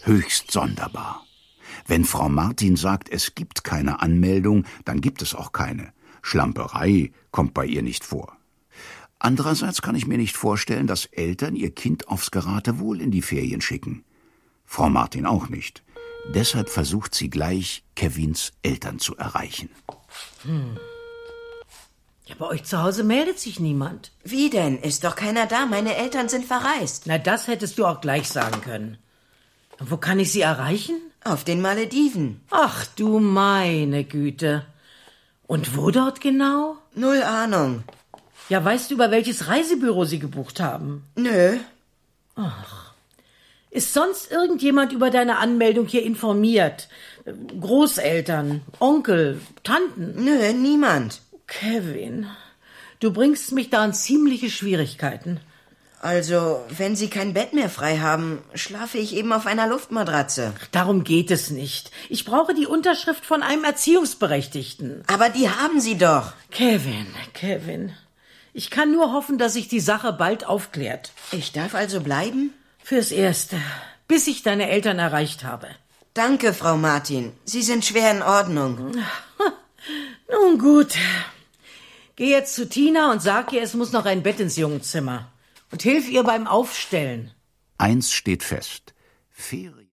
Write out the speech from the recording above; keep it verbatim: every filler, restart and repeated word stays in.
Höchst sonderbar. Wenn Frau Martin sagt, es gibt keine Anmeldung, dann gibt es auch keine. Schlamperei kommt bei ihr nicht vor. Andererseits kann ich mir nicht vorstellen, dass Eltern ihr Kind aufs Geratewohl in die Ferien schicken. Frau Martin auch nicht. Deshalb versucht sie gleich, Kevins Eltern zu erreichen. Hm. Ja, bei euch zu Hause meldet sich niemand. Wie denn? Ist doch keiner da. Meine Eltern sind verreist. Na, das hättest du auch gleich sagen können. Und wo kann ich sie erreichen? Auf den Malediven. Ach du meine Güte. Und wo dort genau? Null Ahnung. Ja, weißt du, über welches Reisebüro sie gebucht haben? Nö. Ach. Ist sonst irgendjemand über deine Anmeldung hier informiert? Großeltern, Onkel, Tanten? Nö, niemand. Kevin, du bringst mich da in ziemliche Schwierigkeiten. Also, wenn Sie kein Bett mehr frei haben, schlafe ich eben auf einer Luftmatratze. Darum geht es nicht. Ich brauche die Unterschrift von einem Erziehungsberechtigten. Aber die haben Sie doch. Kevin, Kevin, ich kann nur hoffen, dass sich die Sache bald aufklärt. Ich darf also bleiben? Fürs Erste, bis ich deine Eltern erreicht habe. Danke, Frau Martin. Sie sind schwer in Ordnung. Nun gut. Geh jetzt zu Tina und sag ihr, es muss noch ein Bett ins Jungenzimmer. Und hilf ihr beim Aufstellen. Eins steht fest. Ferien